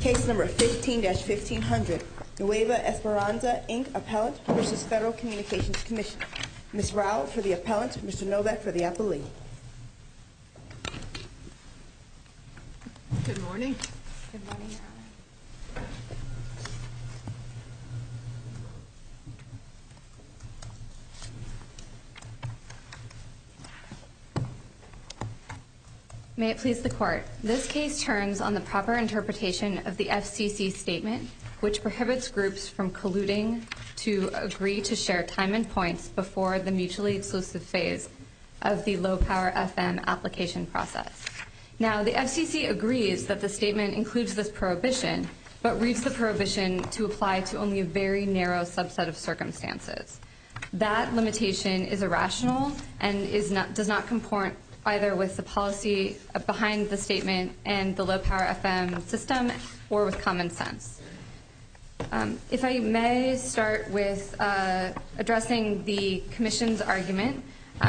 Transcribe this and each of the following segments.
Case number 15-1500, Nueva Esperanza, Inc. Appellant versus Federal Communications Commission. Ms. Rao for the appellant, Mr. Novak for the appellee. Good morning. Good morning, Your Honor. May it please the Court. This case turns on the proper interpretation of the FCC statement, which prohibits groups from colluding to agree to share time and points before the mutually exclusive phase of the low-power FM application process. Now, the FCC agrees that the statement includes this prohibition, but reads the prohibition to apply to only a very narrow subset of circumstances. That limitation is irrational and does not comport either with the policy behind the statement and the low-power FM system or with common sense. If I may start with addressing the Commission's argument,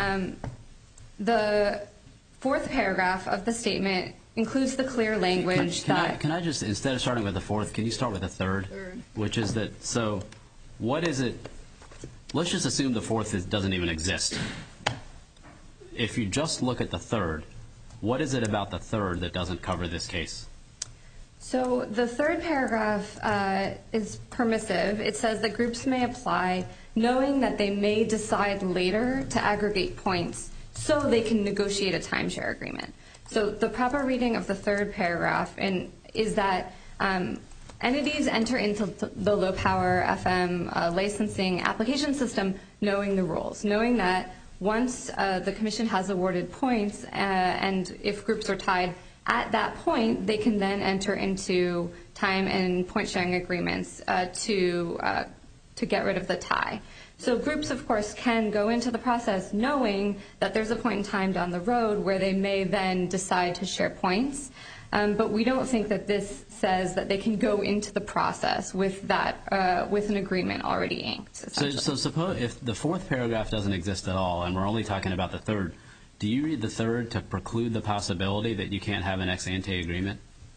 the fourth paragraph of the statement includes the clear language Can I just, instead of starting with the fourth, can you start with the third? Which is that, so what is it, let's just assume the fourth doesn't even exist. If you just look at the third, what is it about the third that doesn't cover this case? So the third paragraph is permissive. It says that groups may apply knowing that they may decide later to aggregate points so they can negotiate a timeshare agreement. So the proper reading of the third paragraph is that entities enter into the low-power FM licensing application system knowing the rules, knowing that once the Commission has awarded points and if groups are tied at that point, they can then enter into time and point sharing agreements to get rid of the tie. So groups, of course, can go into the process knowing that there's a point in time down the road where they may then decide to share points. But we don't think that this says that they can go into the process with that with an agreement already inked. So suppose if the fourth paragraph doesn't exist at all and we're only talking about the third, do you read the third to preclude the possibility that you can't have an ex-ante agreement?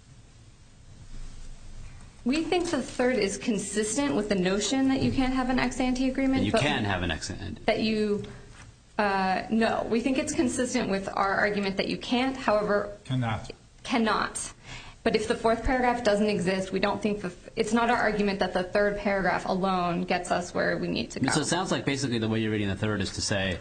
We think the third is consistent with the notion that you can't have an ex-ante agreement. That you can have an ex-ante. That you, no. We think it's consistent with our argument that you can't, however. Cannot. But if the fourth paragraph doesn't exist, we don't think it's not our argument that the third paragraph alone gets us where we need to go. So it sounds like basically the way you're reading the third is to say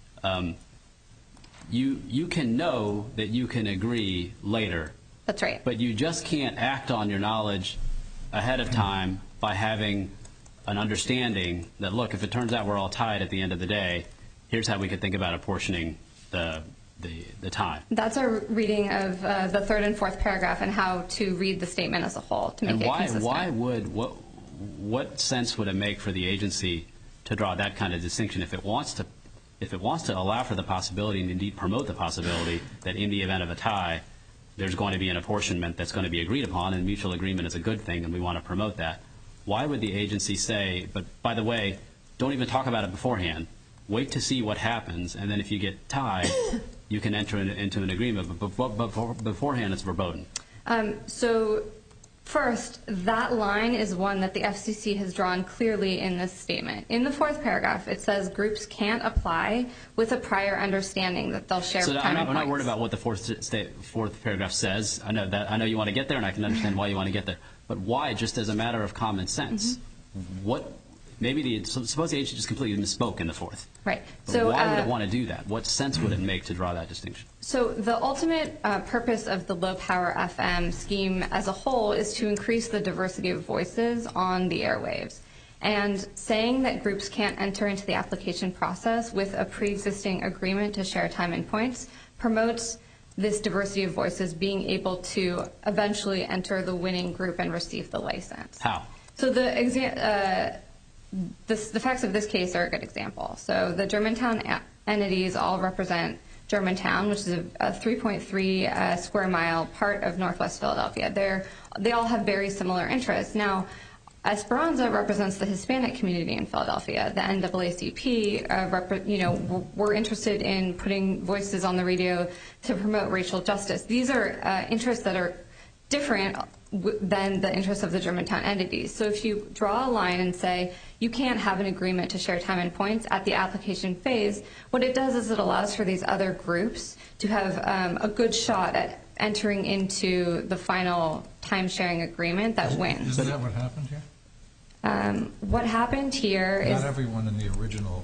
you can know that you can agree later. That's right. But you just can't act on your knowledge ahead of time by having an understanding that, look, if it turns out we're all tied at the end of the day, here's how we could think about apportioning the time. That's our reading of the third and fourth paragraph and how to read the statement as a whole to make it consistent. What sense would it make for the agency to draw that kind of distinction if it wants to allow for the possibility and indeed promote the possibility that in the event of a tie, there's going to be an apportionment that's going to be agreed upon and mutual agreement is a good thing and we want to promote that? Why would the agency say, but by the way, don't even talk about it beforehand. Wait to see what happens, and then if you get tied, you can enter into an agreement. But beforehand, it's verboten. So first, that line is one that the FCC has drawn clearly in this statement. In the fourth paragraph, it says groups can't apply with a prior understanding that they'll share time and points. I'm not worried about what the fourth paragraph says. I know you want to get there, and I can understand why you want to get there. But why, just as a matter of common sense? Suppose the agency just completely misspoke in the fourth. Right. So why would it want to do that? What sense would it make to draw that distinction? So the ultimate purpose of the low-power FM scheme as a whole is to increase the diversity of voices on the airwaves. And saying that groups can't enter into the application process with a pre-existing agreement to share time and points promotes this diversity of voices being able to eventually enter the winning group and receive the license. How? So the facts of this case are a good example. So the Germantown entities all represent Germantown, which is a 3.3 square mile part of Northwest Philadelphia. They all have very similar interests. Now, Esperanza represents the Hispanic community in Philadelphia. The NAACP, we're interested in putting voices on the radio to promote racial justice. These are interests that are different than the interests of the Germantown entities. So if you draw a line and say you can't have an agreement to share time and points at the application phase, what it does is it allows for these other groups to have a good shot at entering into the final time-sharing agreement that wins. Isn't that what happened here? What happened here is... Not everyone in the original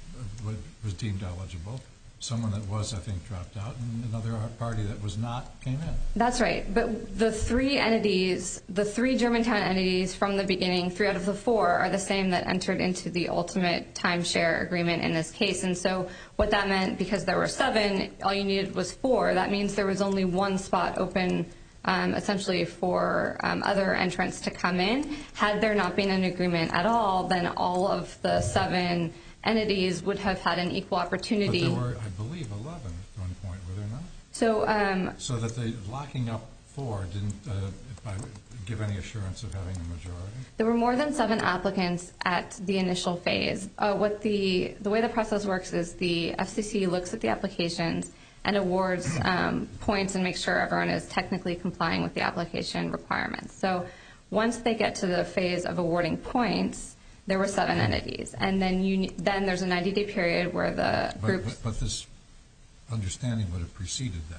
was deemed eligible. Someone that was, I think, dropped out, and another party that was not came in. That's right. But the three entities, the three Germantown entities from the beginning, 3 out of the 4, are the same that entered into the ultimate timeshare agreement in this case. And so what that meant, because there were 7, all you needed was 4. That means there was only 1 spot open essentially for other entrants to come in. Had there not been an agreement at all, then all of the 7 entities would have had an equal opportunity. But there were, I believe, 11 at one point, were there not? So that the locking up 4 didn't give any assurance of having a majority? There were more than 7 applicants at the initial phase. The way the process works is the FCC looks at the applications and awards points and makes sure everyone is technically complying with the application requirements. So once they get to the phase of awarding points, there were 7 entities, and then there's a 90-day period where the groups. But this understanding would have preceded that,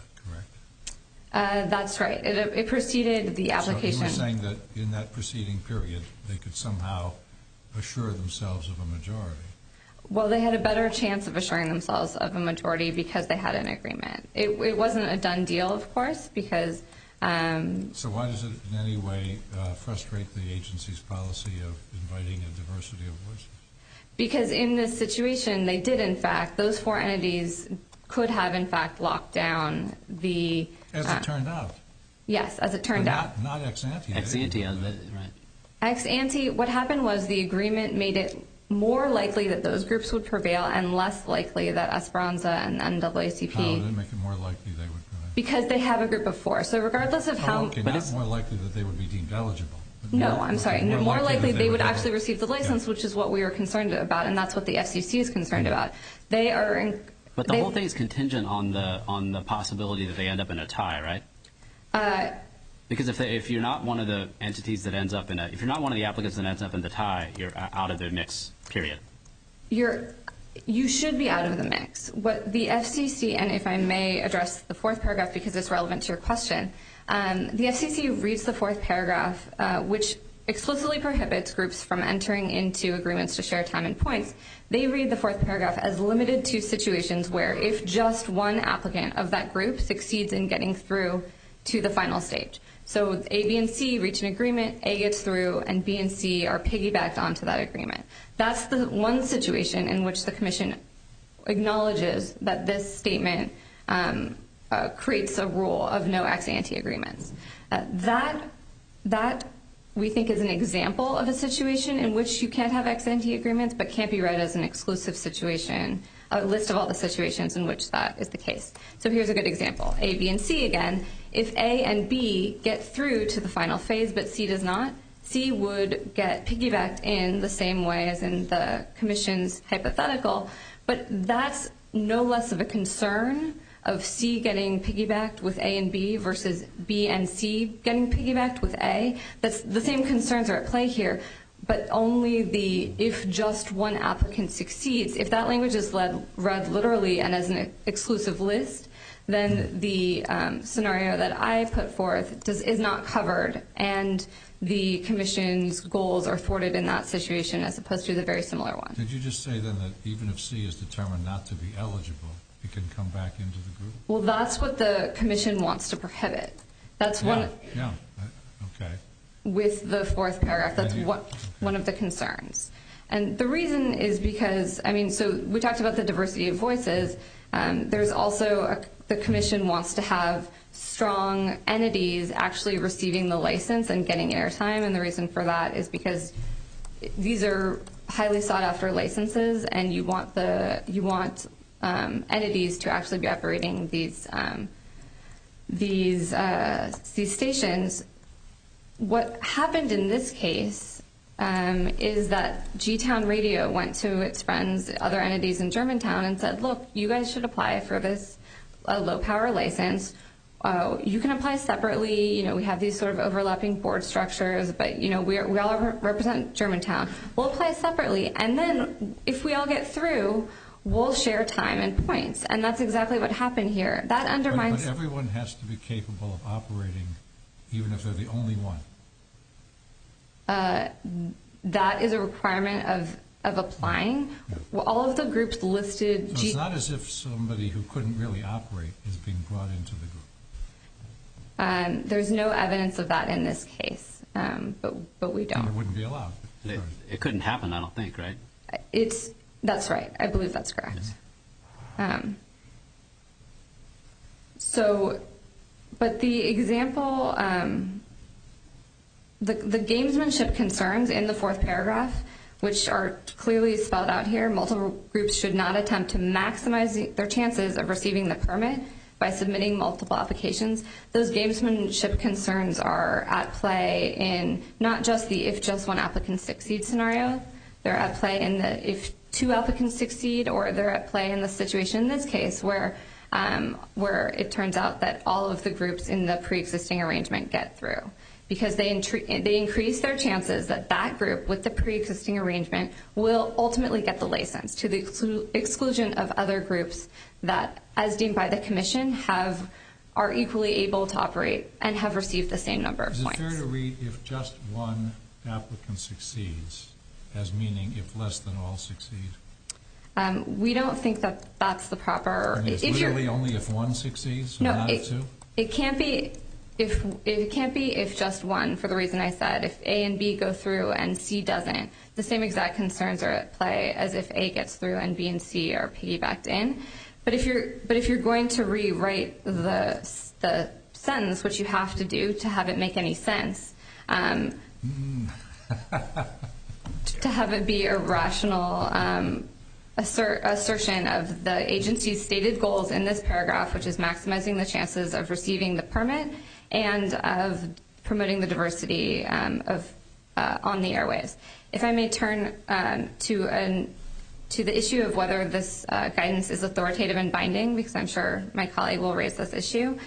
correct? That's right. It preceded the application. So you were saying that in that preceding period, they could somehow assure themselves of a majority. Well, they had a better chance of assuring themselves of a majority because they had an agreement. It wasn't a done deal, of course, because. So why does it in any way frustrate the agency's policy of inviting a diversity of voices? Because in this situation, they did, in fact, those 4 entities could have, in fact, locked down the... As it turned out. Yes, as it turned out. Not ex ante. Ex ante, right. Ex ante, what happened was the agreement made it more likely that those groups would prevail and less likely that Esperanza and NAACP... How did it make it more likely they would prevail? Because they have a group of 4. So regardless of how... Okay, not more likely that they would be deemed eligible. No, I'm sorry. More likely they would actually receive the license, which is what we were concerned about, and that's what the FCC is concerned about. They are... But the whole thing is contingent on the possibility that they end up in a tie, right? Because if you're not one of the entities that ends up if you're not one of the applicants that ends up in the tie, you're out of the mix, period. You should be out of the mix. What the FCC, and if I may address the 4th paragraph because it's relevant to your question, the FCC reads the 4th paragraph, which explicitly prohibits groups from entering into agreements to share time and points. They read the 4th paragraph as limited to situations where if just one applicant of that group succeeds in getting through to the final stage. So A, B, and C reach an agreement, A gets through, and B and C are piggybacked onto that agreement. That's the one situation in which the Commission acknowledges that this statement creates a rule of no ex-ante agreements. That we think is an example of a situation in which you can't have ex-ante agreements but can't be read as an exclusive situation, a list of all the situations in which that is the case. So here's a good example. A, B, and C again. If A and B get through to the final phase but C does not, C would get piggybacked in the same way as in the Commission's hypothetical, but that's no less of a concern of C getting piggybacked with A and B versus B and C getting piggybacked with A. That's the same concerns are at play here, but only if just one applicant succeeds. If that language is read literally and as an exclusive list, then the scenario that I put forth is not covered, and the Commission's goals are thwarted in that situation as opposed to the very similar one. Did you just say then that even if C is determined not to be eligible, it can come back into the group? Well, that's what the Commission wants to prohibit. That's one. Yeah. Okay. With the 4th paragraph, that's one of the concerns. And the reason is because, so we talked about the diversity of voices. There's also the Commission wants to have strong entities actually receiving the license and getting airtime, and the reason for that is because these are highly sought after licenses, and you want entities to actually be operating these stations. What happened in this case is that G-Town Radio went to its friends, other entities in Germantown, and said, look, you guys should apply for this low-power license. you can apply separately. We have these sort of overlapping board structures, but, we all represent Germantown. We'll apply separately. And then if we all get through, we'll share time and points. And that's exactly what happened here. That undermines... But everyone has to be capable of operating, even if they're the only one. That is a requirement of applying. Well, all of the groups listed... So it's not as if somebody who couldn't really operate is being brought into the group. There's no evidence of that in this case, but we don't. And it wouldn't be allowed. It couldn't happen, I don't think, right? That's right. I believe that's correct. But the example, the gamesmanship concerns in the fourth paragraph, which are clearly spelled out here, multiple groups should not attempt to maximize their chances of receiving the permit by submitting multiple applications. Those gamesmanship concerns are at play in not just the if just one applicant succeeds scenario. They're at play in the if two applicants succeed, or they're at play in the situation in this case where it turns out that all of the groups in the pre-existing arrangement get through. Because they increase their chances that group with the pre-existing arrangement will ultimately get the license, to the exclusion of other groups that, as deemed by the commission, are equally able to operate and have received the same number of points. Is it fair to read if just one applicant succeeds as meaning if less than all succeed? We don't think that that's the proper... I mean, it's literally only if one succeeds, no, not if two? It can't be... It can't be if just one, for the reason I said. If A and B go through and C doesn't, the same exact concerns are at play as if A gets through and B and C are piggybacked in. But if you're going to rewrite the sentence, which you have to do to have it make any sense, to have it be a rational assertion of the agency's stated goals in this paragraph, which is maximizing the chances of receiving the permit and of promoting the diversity on the airways. If I may turn to the issue of whether this guidance is authoritative and binding, because I'm sure my colleague will raise this issue.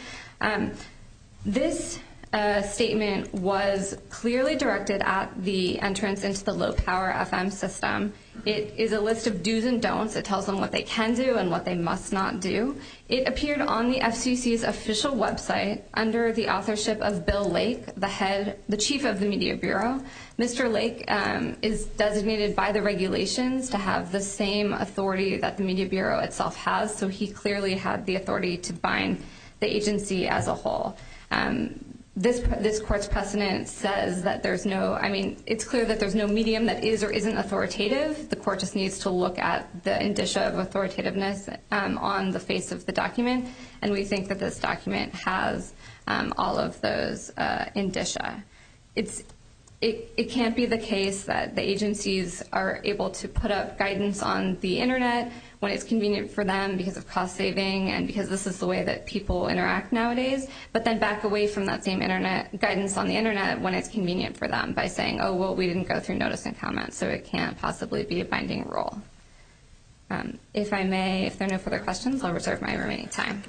This statement was clearly directed at the entrance into the low-power FM system. It is a list of do's and don'ts. It tells them what they can do and what they must not do. It appeared on the FCC's official website under the authorship of Bill Lake, the chief of the Media Bureau. Mr. Lake is designated by the regulations to have the same authority that the Media Bureau itself has, so he clearly had the authority to bind the agency as a whole. This court's precedent says that it's clear that there's no medium that is or isn't authoritative. The court just needs to look at the indicia of authoritativeness on the face of the document, and we think that this document has all of those indicia. It can't be the case that the agencies are able to put up guidance on the Internet when it's convenient for them because of cost saving and because this is the way that people interact nowadays, but then back away from that same Internet guidance on the Internet when it's convenient for them by saying, oh, well, we didn't go through notice and comment, so it can't possibly be a binding rule. If I may, if there are no further questions, I'll reserve my remaining time.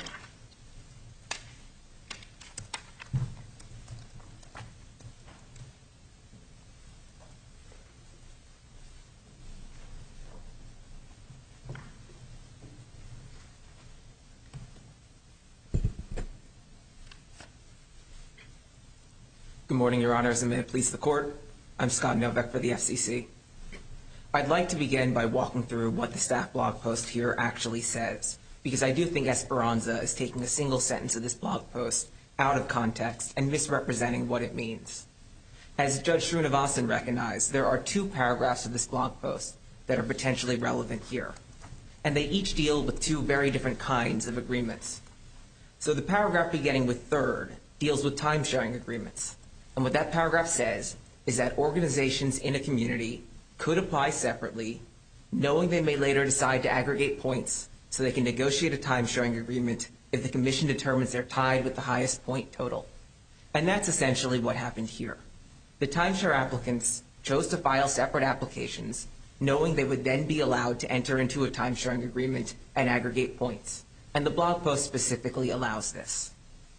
Good morning, Your Honors, and may it please the Court. I'm Scott Novak for the FCC. I'd like to begin by walking through what the staff blog post here actually says, because I do think Esperanza is taking a single sentence of this blog post out of context and misrepresenting what it means. As Judge Srinivasan recognized, there are two paragraphs of this blog post that are potentially relevant here, and they each deal with two very different kinds of agreements. So the paragraph beginning with third deals with time-sharing agreements. And what that paragraph says is that organizations in a community could apply separately, knowing they may later decide to aggregate points so they can negotiate a time-sharing agreement if the commission determines they're tied with the highest point total. And that's essentially what happened here. The timeshare applicants chose to file separate applications, knowing they would then be allowed to enter into a time-sharing agreement and aggregate points. And the blog post specifically allows this.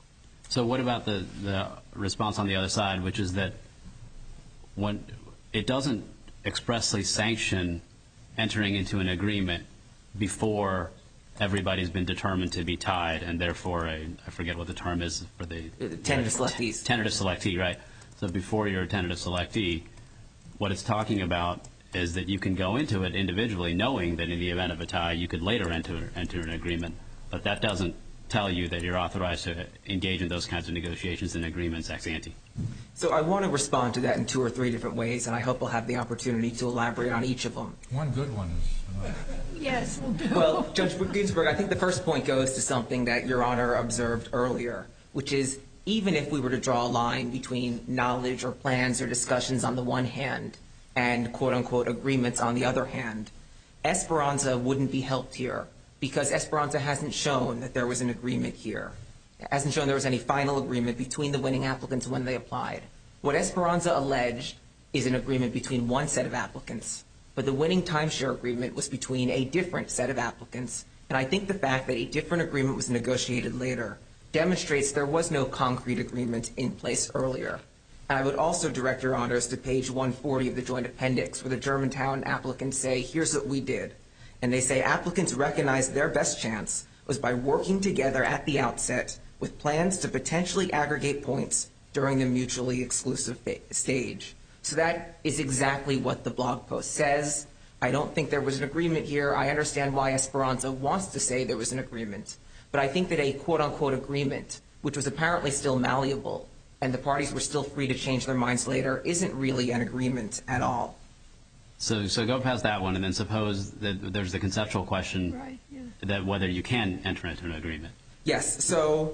So what about the response on the other side, which is that when it doesn't expressly sanction entering into an agreement before everybody's been determined to be tied, and therefore I forget what the term is for the tentative selectees. Tentative selectee, right? So before you're a tentative selectee, what it's talking about is that you can go into it individually, knowing that in the event of a tie, you could later enter an agreement, but that doesn't tell you that you're authorized to engage in those kinds of negotiations and agreements ex ante. So I want to respond to that in 2 or 3 different ways, and I hope I'll have the opportunity to elaborate on each of them. One good one is Yes. Well, Judge Ginsburg, I think the first point goes to something that Your Honor observed earlier, which is even if we were to draw a line between knowledge or plans or discussions on the one hand and quote-unquote agreements on the other hand, Esperanza wouldn't be helped here because Esperanza hasn't shown that there was an agreement here. It hasn't shown there was any final agreement between the winning applicants when they applied. What Esperanza alleged is an agreement between one set of applicants, but the winning timeshare agreement was between a different set of applicants, and I think the fact that a different agreement was negotiated later demonstrates there was no concrete agreement in place earlier. And I would also direct Your Honors to page 140 of the Joint Appendix, where the Germantown applicants say, here's what we did. And they say applicants recognized their best chance was by working together at the outset with plans to potentially aggregate points during the mutually exclusive stage. So that is exactly what the blog post says. I don't think there was an agreement here. I understand why Esperanza wants to say there was an agreement. But I think that a quote-unquote agreement, which was apparently still malleable, and the parties were still free to change their minds later, isn't really an agreement at all. So go past that one, and then suppose that there's the conceptual question Right, yeah. that whether you can enter into an agreement. Yes, so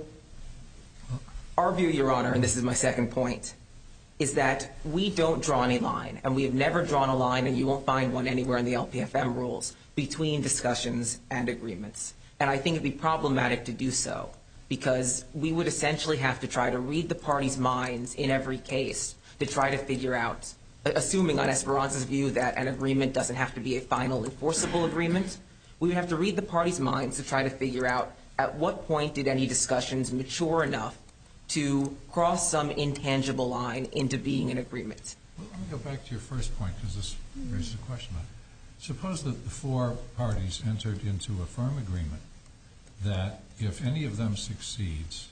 our view, Your Honor, and this is my second point, is that we don't draw any line, and we have never drawn a line, and you won't find one anywhere in the LPFM rules, between discussions and agreements. And I think it'd be problematic to do so, because we would essentially have to try to read the parties' minds in every case to try to figure out, assuming on Esperanza's view that an agreement doesn't have to be a final enforceable agreement, we would have to read the parties' minds to try to figure out at what point did any discussions mature enough to cross some intangible line into being an agreement. Well, let me go back to your first point, because this raises a question. Suppose that the 4 parties entered into a firm agreement that if any of them succeeds,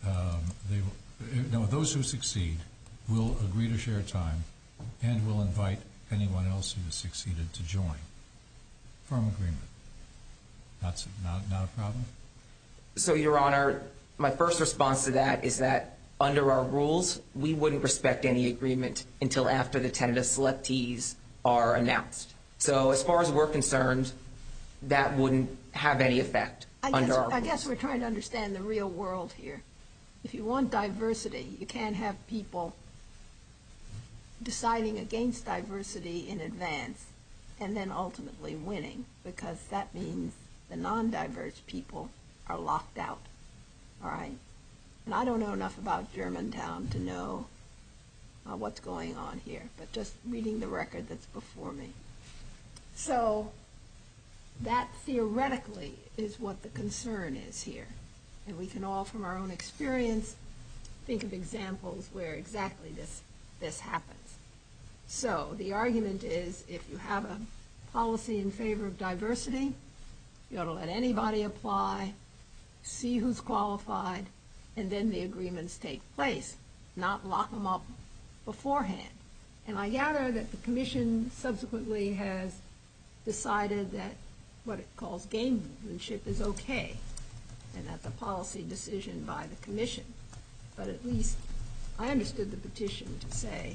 those who succeed will agree to share time and will invite anyone else who has succeeded to join. Firm agreement. Not a problem? So, Your Honor, my first response to that is that under our rules, we wouldn't respect any agreement until after the tentative selectees are announced. So as far as we're concerned, that wouldn't have any effect under our rules. I guess we're trying to understand the real world here. If you want diversity, you can't have people deciding against diversity in advance and then ultimately winning, because that means the non-diverse people are locked out. All right? And I don't know enough about Germantown to know what's going on here, but just reading the record that's before me. So that theoretically is what the concern is here. And we can all, from our own experience, think of examples where exactly this happens. So the argument is if you have a policy in favor of diversity, you ought to let anybody apply, see who's qualified, and then the agreements take place, not lock them up beforehand. And I gather that the Commission subsequently has decided that what it calls gamesmanship is okay, and that's a policy decision by the Commission. But at least I understood the petition to say,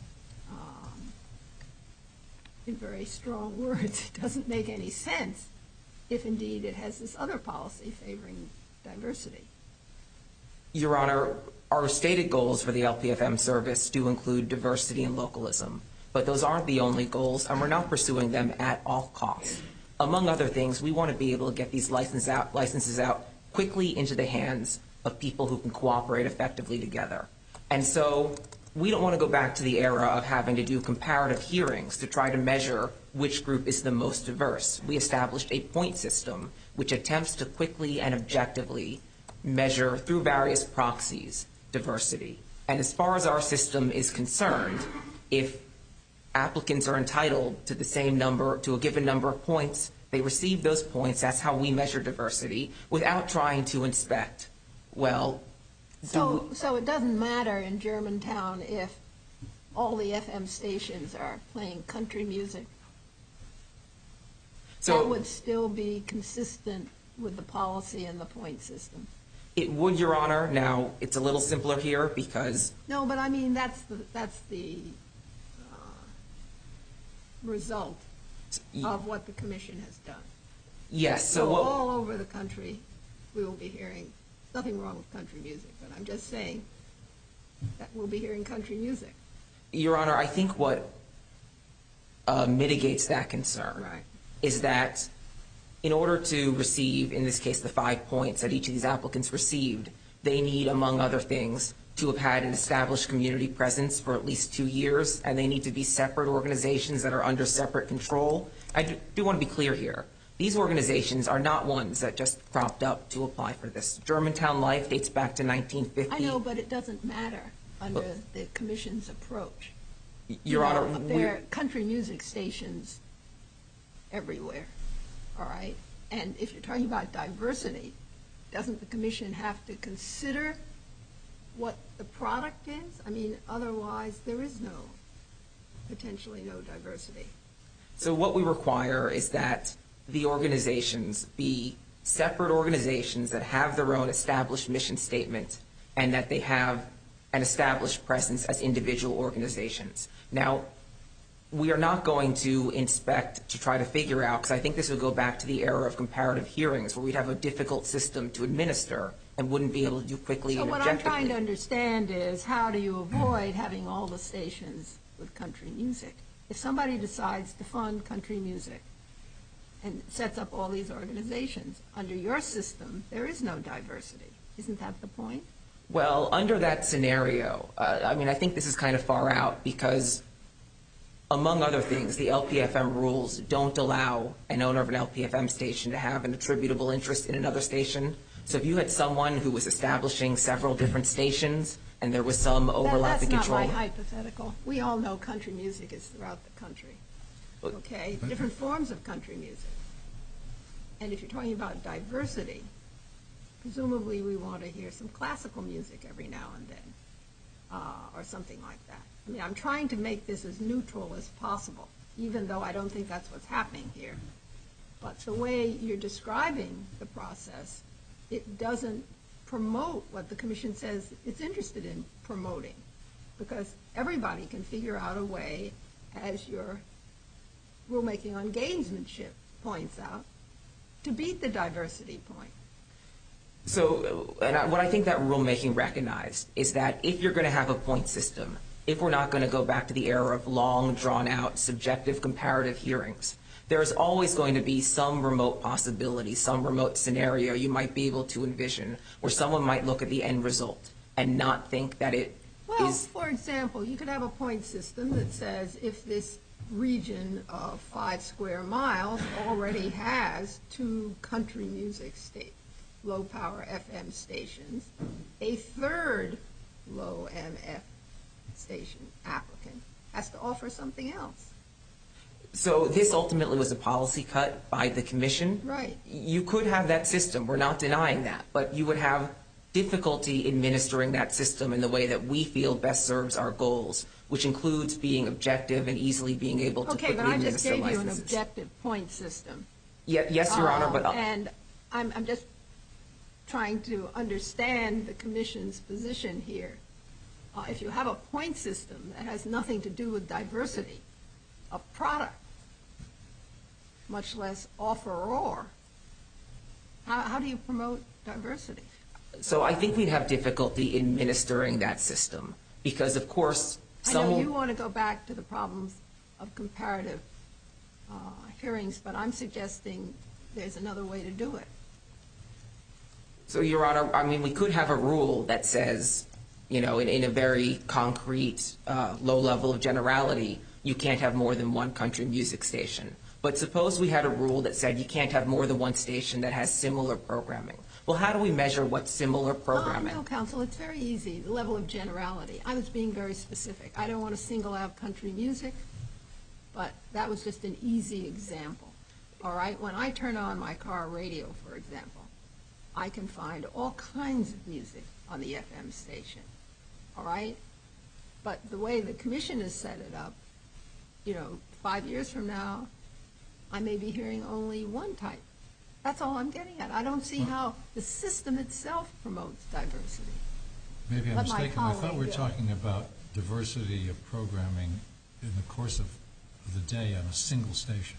in very strong words, it doesn't make any sense if indeed it has this other policy favoring diversity. Your Honor, our stated goals for the LPFM service do include diversity and localism, but those aren't the only goals, and we're not pursuing them at all costs. Among other things, we want to be able to get these licenses out quickly into the hands of people who can cooperate effectively together. And so we don't want to go back to the era of having to do comparative hearings to try to measure which group is the most diverse. We established a point system which attempts to quickly and objectively measure through various proxies diversity. And as far as our system is concerned, if applicants are entitled to the same number, to a given number of points, they receive those points. That's how we measure diversity without trying to inspect. Well, so it doesn't matter in Germantown if all the FM stations are playing country music. So that would still be consistent with the policy and the point system. It would, Your Honor. Now, it's a little simpler here because... No, but I mean, that's the result of what the commission has done. Yes. So all over the country, we will be hearing, nothing wrong with country music, but I'm just saying that we'll be hearing country music. Your Honor, I think what mitigates that concern is that in order to receive, in this case, the 5 points that each of these applicants received, they need, among other things, to have had an established community presence for at least 2 years, and they need to be separate organizations that are under separate control. I do want to be clear here. These organizations are not ones that just cropped up to apply for this. Germantown Life dates back to 1950. I know, but it doesn't matter under the commission's approach. Your Honor, there are country music stations everywhere, all right? And if you're talking about diversity, doesn't the commission have to consider what the product is? I mean, otherwise there is potentially no diversity. So what we require is that the organizations be separate organizations that have their own established mission statement and that they have an established presence as individual organizations. Now, we are not going to inspect to try to figure out, because I think this would go back to the era of comparative hearings where we'd have a difficult system to administer and wouldn't be able to do quickly and objectively. So what I'm trying to understand is how do you avoid having all the stations with country music? If somebody decides to fund country music and sets up all these organizations, under your system, there is no diversity. Isn't that the point? Well, under that scenario, I mean, I think this is kind of far out because, among other things, the LPFM rules don't allow an owner of an LPFM station to have an attributable interest in another station. So if you had someone who was establishing several different stations and there was some overlapping control. That's not my hypothetical. We all know country music is throughout the country. Okay? Different forms of country music. And if you're talking about diversity, presumably we want to hear some classical music every now and then, or something like that. I mean, I'm trying to make this as neutral as possible, even though I don't think that's what's happening here. But the way you're describing the process, it doesn't promote what the commission says it's interested in promoting, because everybody can figure out a way, as your rulemaking on gamesmanship points out, to beat the diversity point. So what I think that rulemaking recognized is that if you're going to have a point system, if we're not going to go back to the era of long, drawn-out, subjective comparative hearings, there's always going to be some remote possibility, some remote scenario you might be able to envision where someone might look at the end result and not think that it well, is... for example, you could have a point system that says if this region of 5 square miles already has 2 country music low-power FM stations, a third low MF station applicant has to offer something else. So this ultimately was a policy cut by the commission. Right. You could have that system. We're not denying that. But you would have difficulty administering that system in the way that we feel best serves our goals, which includes being objective and easily being able to quickly administer licenses. Okay, but I just gave you an objective point system. Yes, Your Honor, but... And I'm just trying to understand the commission's position here. If you have a point system that has nothing to do with diversity of product, much less offeror, how do you promote diversity? So I think we'd have difficulty administering that system because, of course, I know you want to go back to the problems of comparative hearings, but I'm suggesting there's another way to do it. So, Your Honor, I mean, we could have a rule that says, you know, in a very concrete, low level of generality, you can't have more than 1 country music station. But suppose we had a rule that said you can't have more than 1 station that has similar programming. well, how do we measure what's similar programming? No, counsel, it's very easy, the level of generality. I was being very specific. I don't want to single out country music, but that was just an easy example. All right? When I turn on my car radio, for example, I can find all kinds of music on the FM station. All right? But the way the commission has set it up, 5 years from now, I may be hearing only one type. That's all I'm getting at. I don't see how the system itself promotes diversity. Maybe I'm Let my mistaken. I thought we were colleague, talking about diversity of programming in the course of the day on a single station.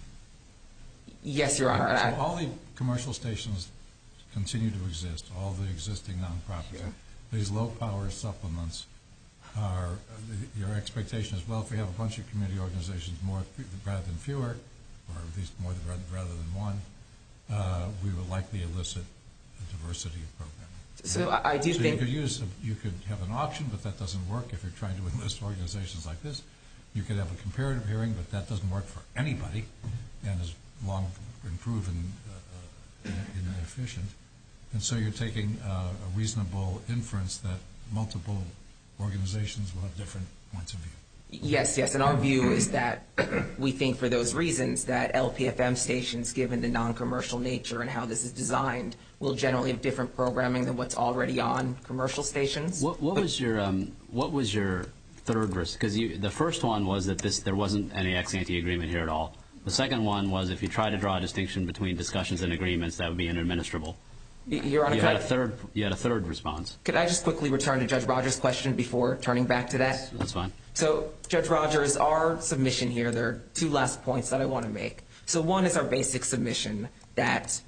Yes, Your Honor. So all the commercial stations continue to exist, all the existing nonprofits. Sure. These low-power supplements are, your expectation is, well, if we have a bunch of community organizations more rather than fewer, or at least more rather than one, we will likely elicit a diversity of programming. So I do think you could have an auction, but that doesn't work if you're trying to enlist organizations like this. You could have a comparative hearing, but that doesn't work for anybody, and is long been proven inefficient. And so you're taking a reasonable inference that multiple organizations will have different points of view. Yes, and our view is that we think for those reasons that LPFM stations, given the non-commercial nature and how this is designed, will generally have different programming than what's already on commercial stations. What was your third risk? Because the first one was that there wasn't any ex-ante agreement here at all. The second one was if you try to draw a distinction between discussions and agreements, that would be inadministrable. Your Honor, you had a third response. Could I just quickly return to Judge Rogers' question before turning back to that? That's fine. So, Judge Rogers, our submission here, there are two last points that I want to make. So one is our basic submission that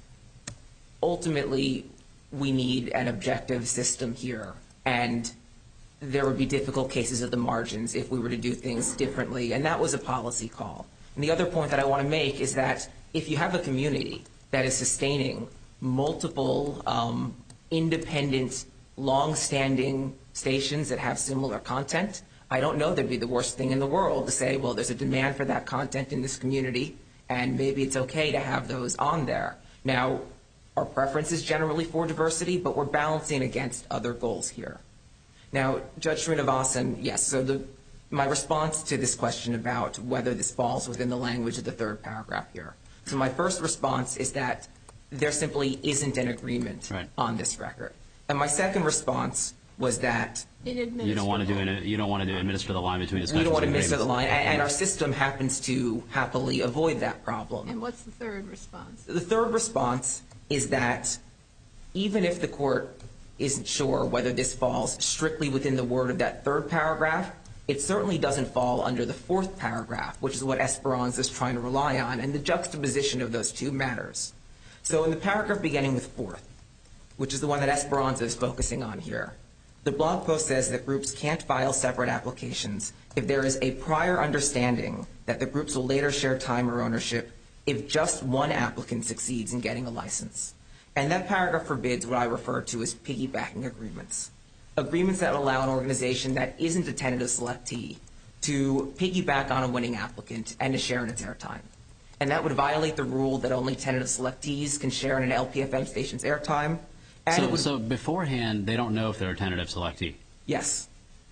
ultimately we need an objective system here, and there would be difficult cases at the margins if we were to do things differently, and that was a policy call. And the other point that I want to make is that if you have a community that is sustaining multiple independent, long-standing stations that have similar content, I don't know that'd be the worst thing in the world to say, well, there's a demand for that content in this community, and maybe it's okay to have those on there. Now, our preference is generally for diversity, but we're balancing against other goals here. Now, Judge Srinivasan, yes, so my response to this question about whether this falls within the language of the third paragraph here. So my first response is that there simply isn't an agreement on this record. And my second response was that you don't want to administer the line between discussions. We don't want to and administer the line, agreements. and our system happens to happily avoid that problem. And what's the third response? The third response is that even if the court isn't sure whether this falls strictly within the word of that third paragraph, it certainly doesn't fall under the fourth paragraph, which is what Esperanza is trying to rely on, and the juxtaposition of those two matters. So in the paragraph beginning with fourth, which is the one that Esperanza is focusing on here, the blog post says that groups can't file separate applications if there is a prior understanding that the groups will later share time or ownership if just one applicant succeeds in getting a license. And that paragraph forbids what I refer to as piggybacking agreements. Agreements that allow an organization that isn't a tentative selectee to piggyback on a winning applicant and to share in its airtime. And that would violate the rule that only tentative selectees can share in an LPFM station's airtime. And so beforehand, they don't know if they're a tentative selectee. Yes.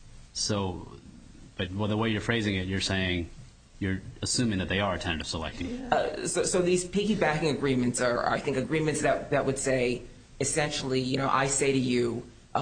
So, but the way you're phrasing it, you're saying you're assuming that they are a tentative selectee. So these piggybacking agreements are, I think, agreements that would say, essentially, I say to you,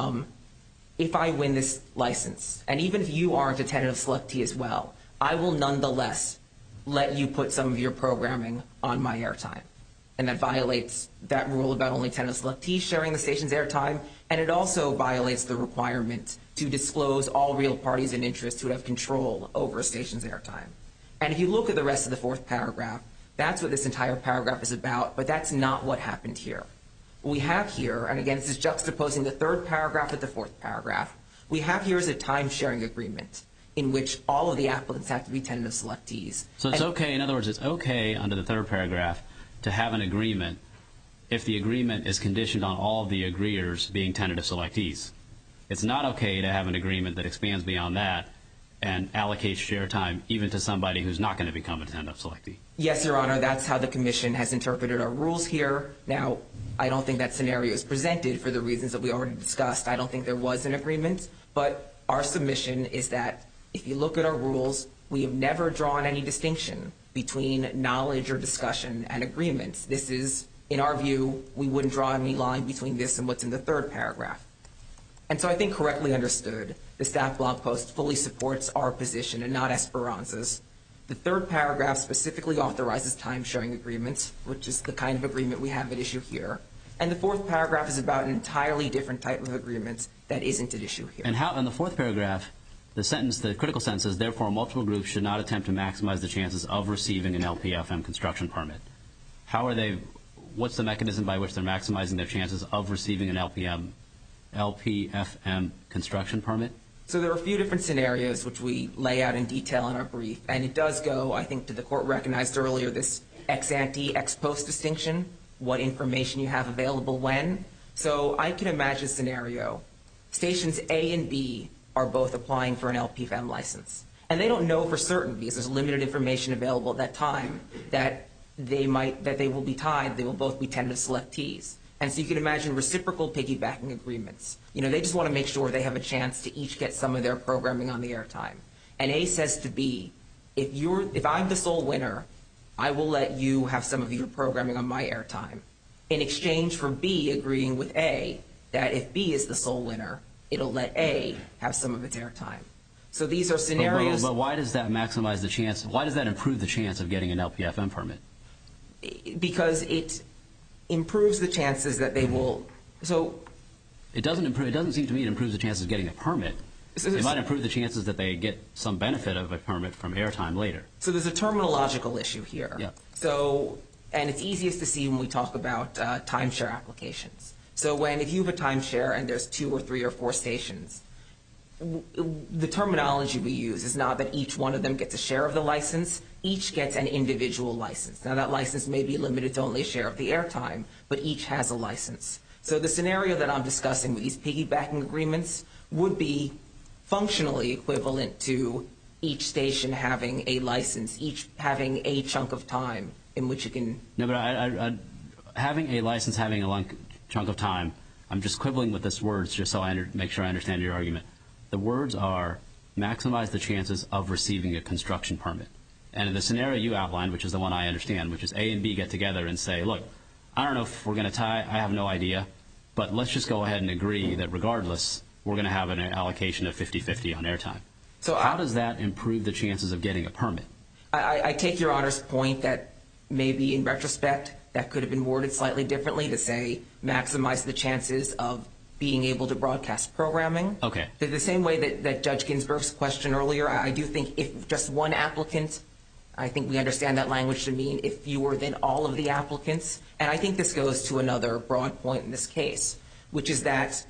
if I win this license, and even if you aren't a tentative selectee as well, I will nonetheless let you put some of your programming on my airtime. And that violates that rule about only tentative selectees sharing the station's airtime, and it also violates the requirement to disclose all real parties and interests who have control over a station's airtime. And if you look at the rest of the fourth paragraph, that's what this entire paragraph is about, but that's not what happened here. What we have here, and again, this is juxtaposing the third paragraph with the fourth paragraph, we have here is a time-sharing agreement in which all of the applicants have to be tentative selectees. So it's okay, in other words, it's okay under the third paragraph to have an agreement if the agreement is conditioned on all of the agreeers being tentative selectees. It's not okay to have an agreement that expands beyond that and allocate share time even to somebody who's not going to become a 10F selectee? Yes, Your Honor, that's how the Commission has interpreted our rules here. Now, I don't think that scenario is presented for the reasons that we already discussed. I don't think there was an agreement, but our submission is that if you look at our rules, we have never drawn any distinction between knowledge or discussion and agreements. This is, in our view, we wouldn't draw any line between this and what's in the third paragraph. And so I think correctly understood, the staff blog post fully supports our position and not Esperanza's. The third paragraph specifically authorizes time-sharing agreements, which is the kind of agreement we have at issue here. And the fourth paragraph is about an entirely different type of agreement that isn't at issue here. And how, in the fourth paragraph, the critical sentence says, therefore, multiple groups should not attempt to maximize the chances of receiving an LPFM construction permit. What's the mechanism by which they're maximizing their chances of receiving an LPFM construction permit? So there are a few different scenarios which we lay out in detail in our brief, and it does go, I think, to the court recognized earlier, this ex ante, ex post distinction, what information you have available when. So I can imagine a scenario. Stations A and B are both applying for an LPFM license, and they don't know for certain, because there's limited information available at that time, that they will be tied, they will both be tentative selectees. And so you can imagine reciprocal piggybacking agreements. They just want to make sure they have a chance to each get some of their programming on the airtime. And A says to B, if I'm the sole winner, I will let you have some of your programming on my airtime. In exchange for B agreeing with A that if B is the sole winner, it'll let A have some of its airtime. So these are scenarios. But why does that maximize the chance? Why does that improve the chance of getting an LPFM permit? Because it improves the chances that they will. So it doesn't improve. It doesn't seem to me it improves the chances of getting a permit. It might improve the chances that they get some benefit of a permit from airtime later. So there's a terminological issue here. Yeah. So, and it's easiest to see when we talk about timeshare applications. So if you have a timeshare and there's 2 or 3 or 4 stations, the terminology we use is not that each one of them gets a share of the license. Each gets an individual license. Now that license may be limited to only a share of the airtime, but each has a license. So the scenario that I'm discussing with these piggybacking agreements would be functionally equivalent to each station having a license, each having a chunk of time in which it can. No, but having a license, having a chunk of time, I'm just quibbling with these words just so I make sure I understand your argument. The words are maximize the chances of receiving a construction permit. And in the scenario you outlined, which is the one I understand, which is A and B get together and say, look, I don't know if we're going to tie, I have no idea, but let's just go ahead and agree that regardless, we're going to have an allocation of 50-50 on airtime. So how does that improve the chances of getting a permit? I take Your Honor's point that maybe in retrospect that could have been worded slightly differently to say maximize the chances of being able to broadcast programming. Okay. The same way that Judge Ginsburg's question earlier, I do think if just one applicant, I think we understand that language to mean if fewer than all of the applicants. And I think this goes to another broad point in this case, which is that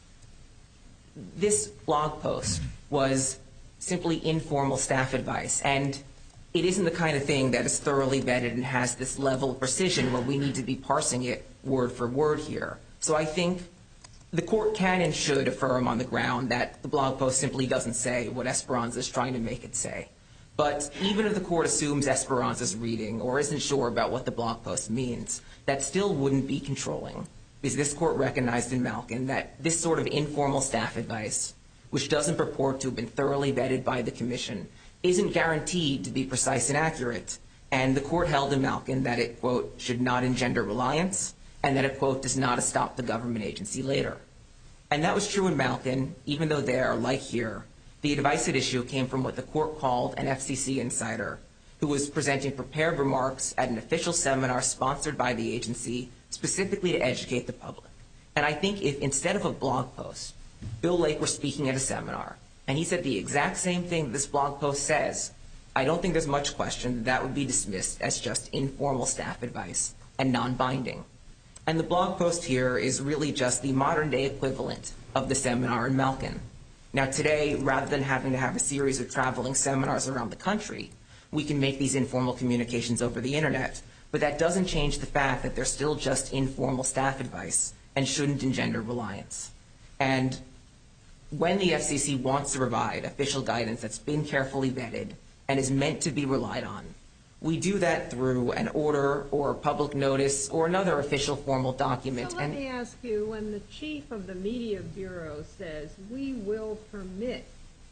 this blog post was simply informal staff advice. And it isn't the kind of thing that is thoroughly vetted and has this level of precision where we need to be parsing it word for word here. So I think the court can and should affirm on the ground that the blog post simply doesn't say what Esperanza is trying to make it say. But even if the court assumes Esperanza's reading or isn't sure about what the blog post means, that still wouldn't be controlling, because this court recognized in Malkin that this sort of informal staff advice, which doesn't purport to have been thoroughly vetted by the commission, isn't guaranteed to be precise and accurate. And the court held in Malkin that it, quote, should not engender reliance, and that it, quote, does not stop the government agency later. And that was true in Malkin, even though there, like here, the advice at issue came from what the court called an FCC insider who was presenting prepared remarks at an official seminar sponsored by the agency specifically to educate the public. And I think if instead of a blog post, Bill Lake were speaking at a seminar, and he said the exact same thing this blog post says, I don't think there's much question that would be dismissed as just informal staff advice and non-binding. And the blog post here is really just the modern-day equivalent of the seminar in Malkin. Now today, rather than having to have a series of traveling seminars around the country, we can make these informal communications over the internet, but that doesn't change the fact that they're still just informal staff advice and shouldn't engender reliance. And when the FCC wants to provide official guidance that's been carefully vetted and is meant to be relied on, we do that through an order or a public notice or another official formal document. So let me ask you, when the chief of the Media Bureau says, we will permit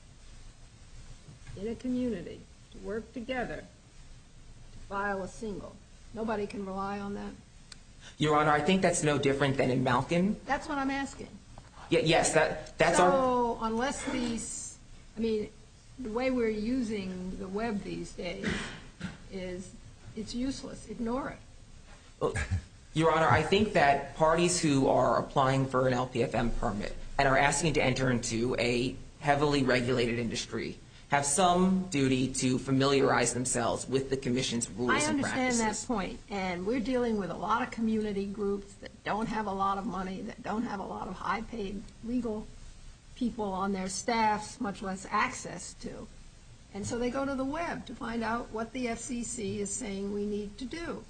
in a community to work together to file a single, nobody can rely on that? Your Honor, I think that's no different than in Malkin. That's what I'm asking. Yes, that's our... So unless these, I mean, the way we're using the web these days is it's useless. Ignore it. Your Honor, I think that parties who are applying for an LPFM permit and are asking to enter into a heavily regulated industry have some duty to familiarize themselves with the Commission's rules and practices. I understand that point, and we're dealing with a lot of community groups that don't have a lot of money, that don't have a lot of high-paid legal people on their staffs, much less access to. And so they go to the web to find out what the FCC is saying we need to do.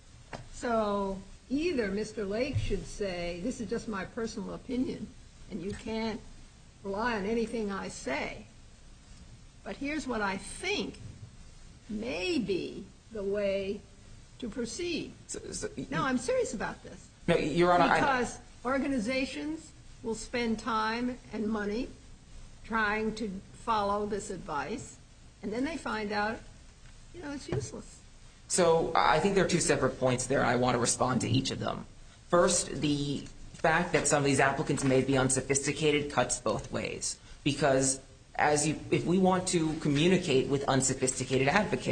So either Mr. Lake should say, this is just my personal opinion, and you can't rely on anything I say, but here's what I think may be the way to proceed. No, I'm serious about this. No, Your Honor, because organizations will spend time and money trying to follow this advice, and then they find out, it's useless. So I think there are two separate points there. I want to respond to each of them. First, the fact that some of these applicants may be unsophisticated cuts both ways, because if we want to communicate with unsophisticated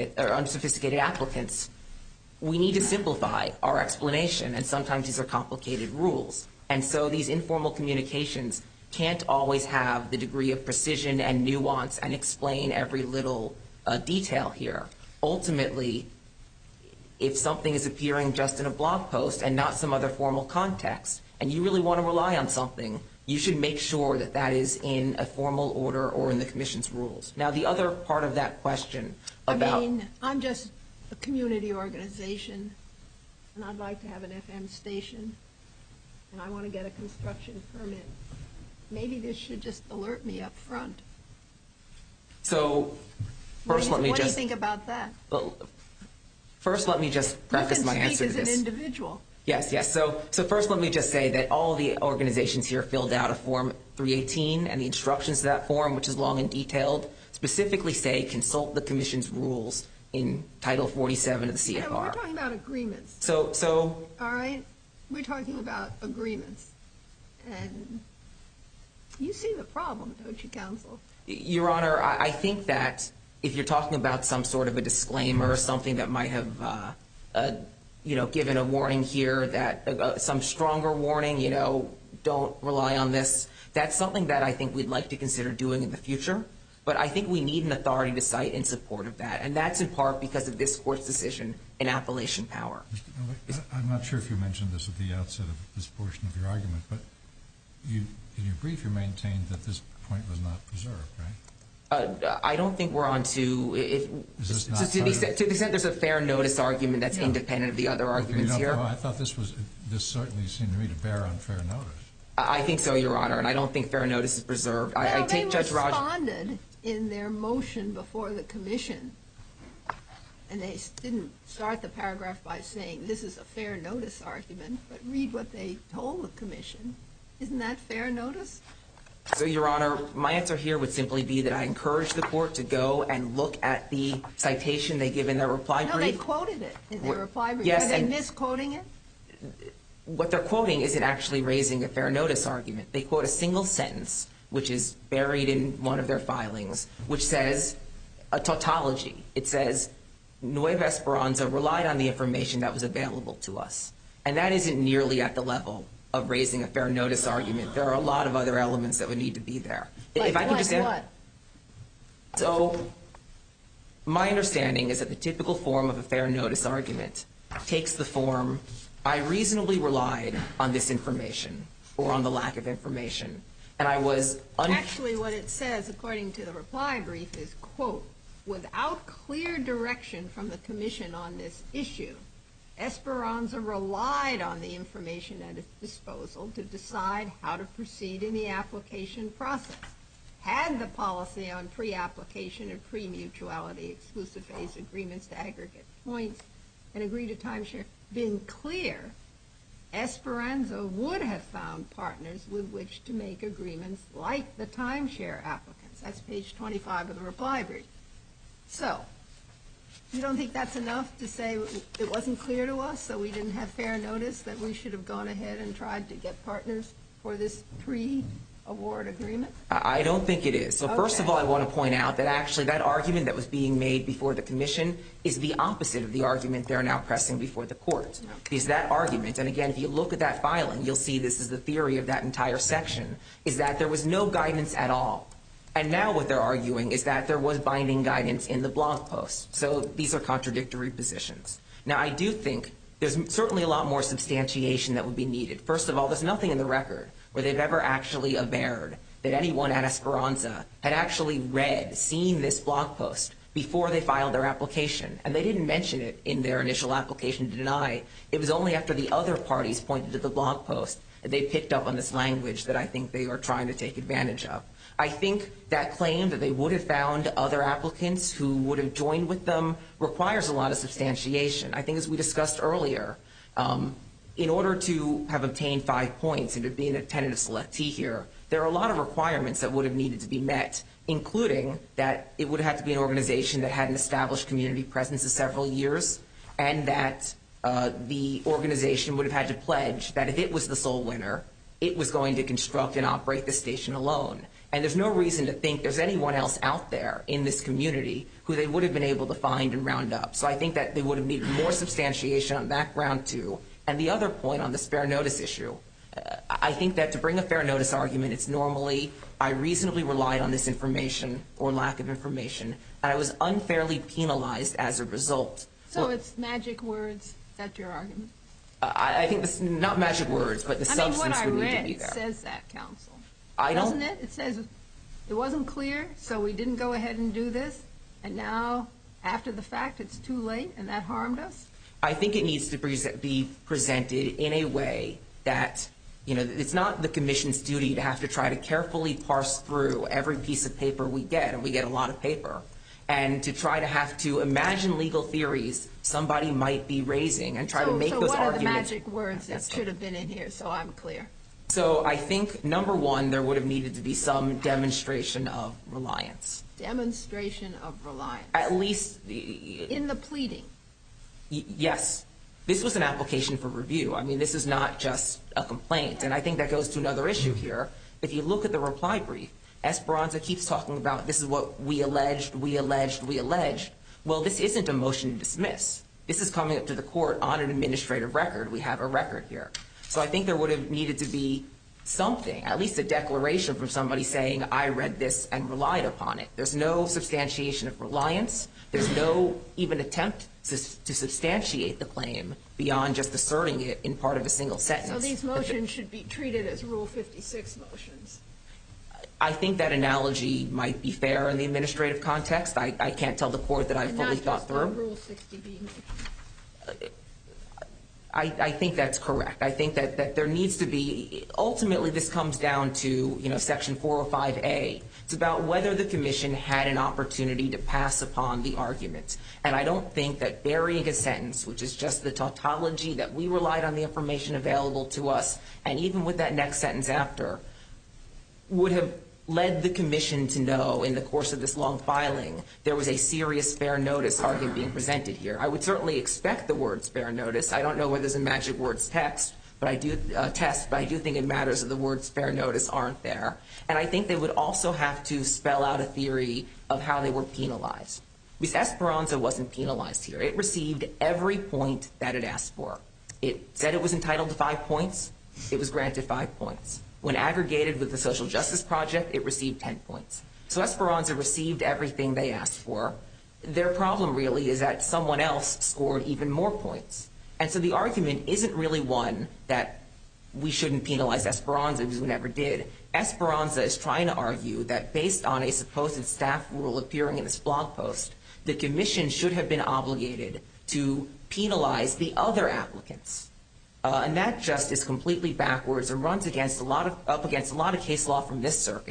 applicants, we need to simplify our explanation, and sometimes these are complicated rules. And so these informal communications can't always have the degree of precision and nuance and explain every little detail here. Ultimately, if something is appearing just in a blog post and not some other formal context, and you really want to rely on something, you should make sure that that is in a formal order or in the Commission's rules. Now, the other part of that question about... I'm just a community organization, and I'd like to have an FM station, and I want to get a construction permit. Maybe this should just alert me up front. So, first let me just... What do you think about that? First, let me just preface my answer to this. You can speak as an individual. Yes. So first, let me just say that all the organizations here filled out a Form 318, and the instructions to that form, which is long and detailed, specifically say consult the Commission's rules in Title 47 of the CFR. We're talking about agreements. So all right? We're talking about agreements. And you see the problem, don't you, Counsel? Your Honor, I think that if you're talking about some sort of a disclaimer or something that might have given a warning here, that some stronger warning, don't rely on this, that's something that I think we'd like to consider doing in the future. But I think we need an authority to cite in support of that, and that's in part because of this Court's decision in Appalachian Power. I'm not sure if you mentioned this at the outset of this portion of your argument, but in your brief you maintained that this point was not preserved, right? I don't think we're on to the extent there's a fair notice argument that's independent of the other arguments here. I thought this certainly seemed to me to bear on fair notice. I think so, Your Honor, and I don't think fair notice is preserved. I take Judge Rogers. They responded in their motion before the Commission, and they didn't start the paragraph by saying this is a fair notice argument, but read what they told the Commission. Isn't that fair notice? So, Your Honor, my answer here would simply be that I encourage the Court to go and look at the citation they give in their reply brief. No, they quoted it in their reply brief. Yes, Are they misquoting it? What they're quoting isn't actually raising a fair notice argument. They quote a single sentence, which is buried in one of their filings, which says a tautology. It says, Nueva Esperanza relied on the information that was available to us. And that isn't nearly at the level of raising a fair notice argument. There are a lot of other elements that would need to be there. Like what? So, my understanding is that the typical form of a fair notice argument takes the form, I reasonably relied on this information, or on the lack of information, and I was... Actually, what it says, according to the reply brief, is, quote, without clear direction from the Commission on this issue, Esperanza relied on the information at its disposal to decide how to proceed in the application process. had the policy on pre-application and pre-mutuality exclusive phase agreements to aggregate points and agree to timeshare been clear, Esperanza would have found partners with which to make agreements like the timeshare applicants. That's page 25 of the reply brief. So, you don't think that's enough to say it wasn't clear to us, so we didn't have fair notice that we should have gone ahead and tried to get partners for this pre-award agreement? I don't think it is. So first of all, I want to point out that actually that argument that was being made before the commission is the opposite of the argument they're now pressing before the court. Because that argument, and again, if you look at that filing, you'll see this is the theory of that entire section, is that there was no guidance at all. And now what they're arguing is that there was binding guidance in the blog post. So these are contradictory positions. Now, I do think there's certainly a lot more substantiation that would be needed. First of all, there's nothing in the record where they've ever actually averred that anyone at Esperanza had actually seen this blog post before they filed their application. And they didn't mention it in their initial application to deny. It was only after the other parties pointed to the blog post that they picked up on this language that I think they are trying to take advantage of. I think that claim that they would have found other applicants who would have joined with them requires a lot of substantiation. I think as we discussed earlier, in order to have obtained 5 points and to be a tentative selectee here, there are a lot of requirements that would have needed to be met, including that it would have to be an organization that had an established community presence of several years, and that the organization would have had to pledge that if it was the sole winner, it was going to construct and operate the station alone. And there's no reason to think there's anyone else out there in this community who they would have been able to find and round up. So I think that they would have needed more substantiation on that ground too. And the other point on this fair notice issue, I think that to bring a fair notice argument, it's normally I reasonably relied on this information or lack of information, and I was unfairly penalized as a result. So it's magic words. Is that your argument? I think this not magic words, but the substance would need to be there. What I read says that, counsel. Doesn't it? It says it wasn't clear, so we didn't go ahead and do this, and now after the fact it's too late, and that harmed us? I think it needs to be presented in a way that, it's not the commission's duty to have to try to carefully parse through every piece of paper we get, and we get a lot of paper, and to try to have to imagine legal theories somebody might be raising and try to make those arguments. So what are the magic words that should have been in here, so I'm clear? So I think, number one, there would have needed to be some demonstration of reliance. Demonstration of reliance. At least in the pleading. Yes. This was an application for review. I mean, this is not just a complaint. And I think that goes to another issue here. If you look at the reply brief, Esperanza keeps talking about this is what we alleged. Well, this isn't a motion to dismiss. This is coming up to the court on an administrative record. We have a record here. So I think there would have needed to be something, at least a declaration from somebody saying, I read this and relied upon it. There's no substantiation of reliance. There's no even attempt to substantiate the claim beyond just asserting it in part of a single sentence. So these motions should be treated as Rule 56 motions. I think that analogy might be fair in the administrative context. I can't tell the court that I've fully thought through. Not just Rule 60B motions. I think that's correct. I think that there needs to be, ultimately this comes down to, Section 405A. It's about whether the commission had an opportunity to pass upon the argument. And I don't think that burying a sentence, which is just the tautology that we relied on the information available to us, and even with that next sentence after, would have led the commission to know in the course of this long filing there was a serious fair notice argument being presented here. I would certainly expect the words fair notice. I don't know whether there's a magic words text, but I do think it matters that the words fair notice aren't there. And I think they would also have to spell out a theory of how they were penalized. Because Esperanza wasn't penalized here. It received every point that it asked for. It said it was entitled to 5 points. It was granted 5 points. When aggregated with the Social Justice Project, it received 10 points. So Esperanza received everything they asked for. Their problem really is that someone else scored even more points. And so the argument isn't really one that we shouldn't penalize Esperanza because we never did. Esperanza is trying to argue that based on a supposed staff rule appearing in this blog post, the commission should have been obligated to penalize the other applicants. And that just is completely backwards and runs up against a lot of case law from this circuit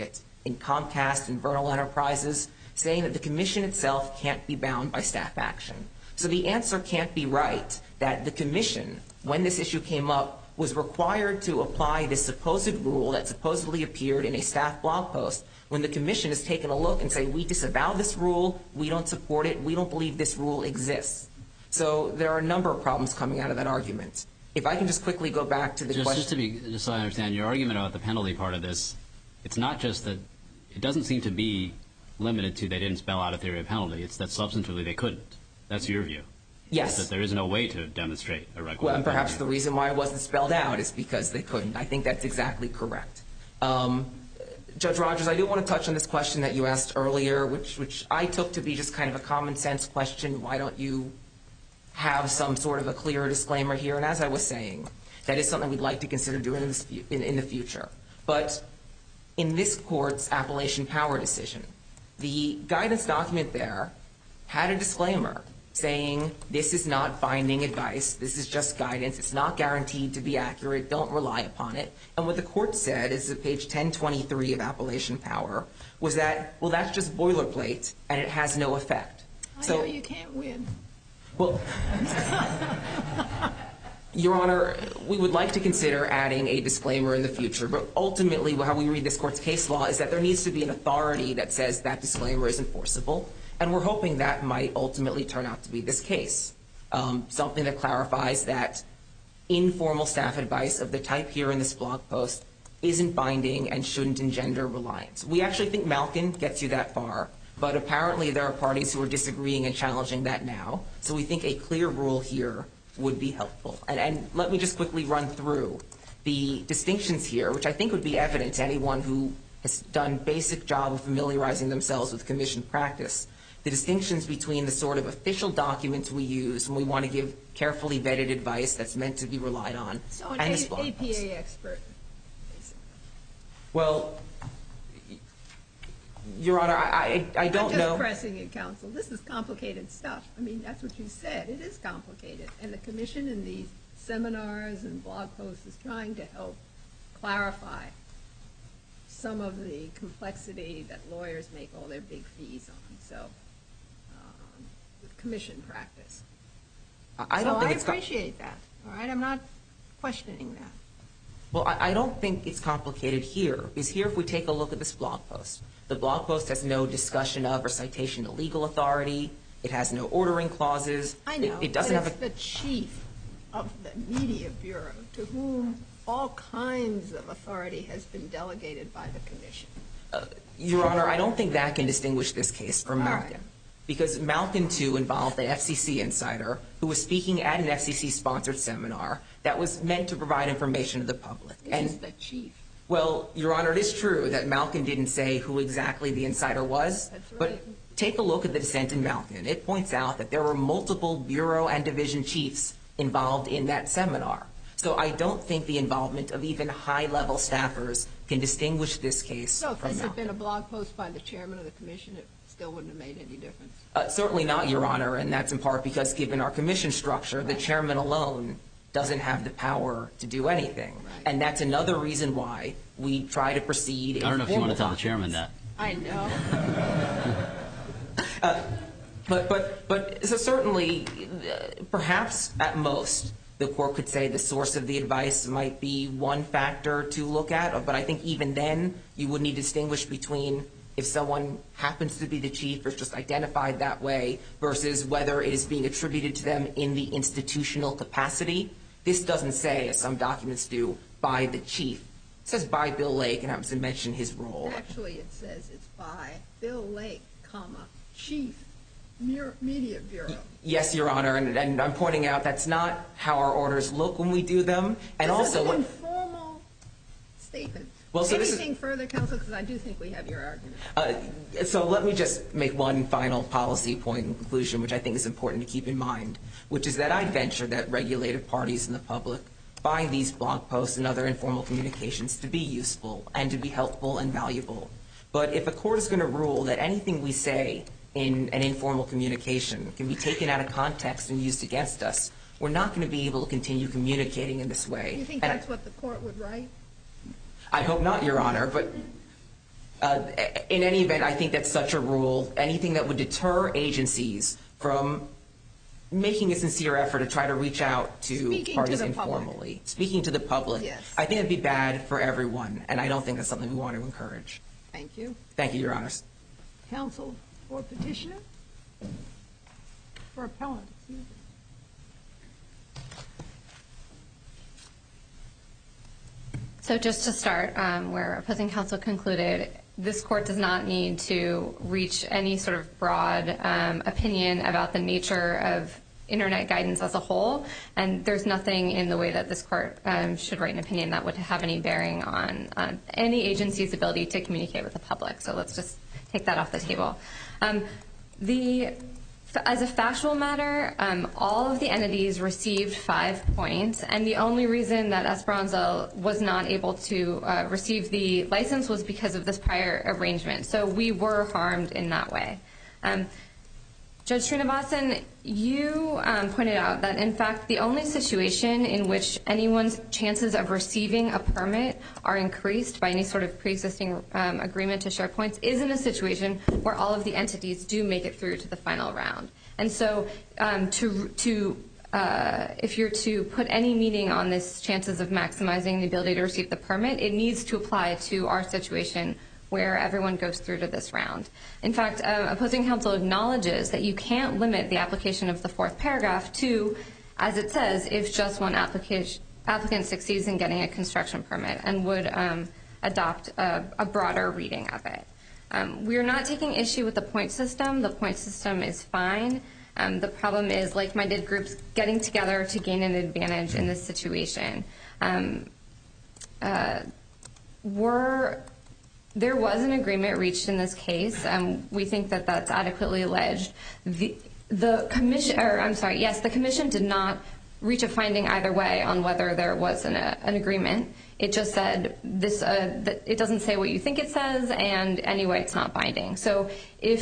in Comcast and Vernal Enterprises, saying that the commission itself can't be bound by staff action. So the answer can't be right that the commission, when this issue came up, was required to apply this supposed rule that supposedly appeared in a staff blog post when the commission has taken a look and say, we disavow this rule, we don't support it, we don't believe this rule exists. So there are a number of problems coming out of that argument. If I can just quickly go back to the question. Just so I understand, your argument about the penalty part of this, it's not just that it doesn't seem to be limited to they didn't spell out a theory of penalty. It's that substantively they couldn't. That's your view. Yes. That there is no way to demonstrate a requisite Well, and perhaps penalty. the reason why it wasn't spelled out is because they couldn't. I think that's exactly correct. Judge Rogers, I do want to touch on this question that you asked earlier, which I took to be just kind of a common sense question. Why don't you have some sort of a clearer disclaimer here? And as I was saying, that is something we'd like to consider doing in the future. But in this court's Appalachian Power decision, the guidance document there had a disclaimer saying this is not binding advice, this is just guidance, it's not guaranteed to be accurate, don't rely upon it. And what the court said is at page 1023 of Appalachian Power was that, well, that's just boilerplate and it has no effect. I know you can't win. Well, Your Honor, we would like to consider adding a disclaimer in the future, but ultimately how we read this court's case law is that there needs to be an authority that says that disclaimer is enforceable, and we're hoping that might ultimately turn out to be this case. Something that clarifies that informal staff advice of the type here in this blog post isn't binding and shouldn't engender reliance. We actually think Malkin gets you that far, but apparently there are parties who are disagreeing and challenging that now, so we think a clear rule here would be helpful. And let me just quickly run through the distinctions here, which I think would be evident to anyone who has done basic job of familiarizing themselves with commission practice. The distinctions between the sort of official documents we use when we want to give carefully vetted advice that's meant to be relied on. So an and this blog APA post. expert, basically. Well, Your Honor, I don't I'm know. just pressing it, counsel. This is complicated stuff. I mean, that's what you said. It is complicated. And the commission in these seminars and blog posts is trying to help clarify some of the complexity that lawyers make all their big fees on. So, with commission practice. I appreciate that. All right? I'm not questioning that. Well, I don't think it's complicated here, because here if we take a look at this blog post, the blog post has no discussion of or citation to legal authority. It has no ordering clauses. I know, it doesn't but have it's the chief of the Media Bureau to whom all kinds of authority has been delegated by the commission. Your Honor, I don't think that can distinguish this case from All Malkin. right. Because Malkin, too, involved an FCC insider who was speaking at an FCC-sponsored seminar that was meant to provide information to the public. This is the chief. Well, Your Honor, it is true that Malkin didn't say who exactly the insider was. That's right. But take a look at the dissent in Malkin. It points out that there were multiple bureau and division chiefs involved in that seminar. So I don't think the involvement of even high-level staffers can distinguish this case So if from this had Malkin. been a blog post by the chairman of the commission, it still wouldn't have made any difference. Certainly not, Your Honor, and that's in part because given our commission structure, the chairman alone doesn't have the power to do anything. Right. And that's another reason why we try to proceed in I don't know if you want to tell the formal chairman that. I know. But so certainly, perhaps at most, the court could say the source of the advice might be one factor to look at. But I think even then, you would need to distinguish between if someone happens to be the chief or is just identified that way versus whether it is being attributed to them in the institutional capacity. This doesn't say, as some documents do, by the chief. It says by Bill Lake, and happens to mention his role. Actually, it says it's by Bill Lake, Chief Media Bureau. Yes, Your Honor, and I'm pointing out that's not how our orders look when we do them. And This also, is an informal statement. Well, so this is- Anything further, counsel? Because I do think we have your argument. so let me just make one final policy point in conclusion, which I think is important to keep in mind, which is that I venture that regulated parties in the public find these blog posts and other informal communications to be useful and to be helpful and valuable. But if a court is going to rule that anything we say in an informal communication can be taken out of context and used against us, we're not going to be able to continue communicating in this way. Do you think And that's what the court would write? I hope not, Your Honor, but In any event, I think that such a rule, anything that would deter agencies from making a sincere effort to try to reach out to parties informally, speaking to the public, Yes. I think it'd be bad for everyone, and I don't think that's something we want to encourage. Thank you. Thank you, Your Honors. Counsel for petitioner? For appellant, excuse me. So just to start, where opposing counsel concluded, this court does not need to reach any sort of broad opinion about the nature of Internet guidance as a whole, and there's nothing in the way that this court should write an opinion that would have any bearing on any agency's ability to communicate with the public. So let's just take that off the table. As a factual matter, all of the entities received 5 points, and the only reason that Esperanza was not able to receive the license was because of this prior arrangement. So we were harmed in that way. Judge Srinivasan, you pointed out that, in fact, the only situation in which anyone's chances of receiving a permit are increased by any sort of pre-existing agreement to share points is in a situation where all of the entities do make it through to the final round. And so if you're to put any meaning on this chances of maximizing the ability to receive the permit, it needs to apply to our situation where everyone goes through to this round. In fact, opposing counsel acknowledges that you can't limit the application of the 4th paragraph to, as it says, if just one applicant succeeds in getting a construction permit, and would adopt a broader reading of it. We are not taking issue with the point system. The point system is fine. The problem is like-minded groups getting together to gain an advantage in this situation. There was an agreement reached in this case. We think that that's adequately alleged. The commission did not reach a finding either way on whether there was an agreement. It just said this. That it doesn't say what you think it says, and anyway, it's not binding. So we